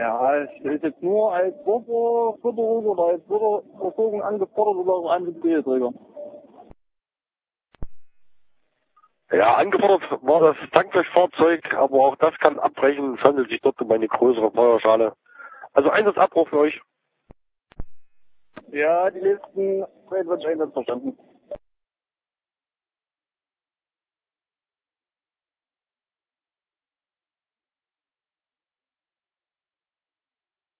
Ja, ist jetzt nur als Wasserförderung oder als Wasserversorgung angefordert oder auch ein Hybridträger? Ja, angefordert war das Tankwaschfahrzeug, aber auch das kann abbrechen. Es handelt sich dort um eine größere Feuerschale. Also Einsatzabbruch für euch. Ja, die letzten 22 Einsätze verstanden.